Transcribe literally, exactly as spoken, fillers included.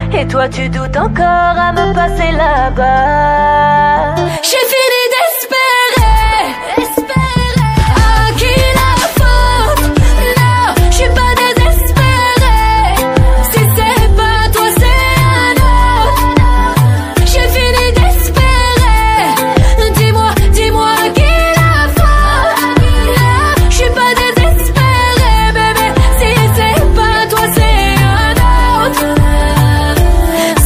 Et toi tu doutes encore à me passer là-bas.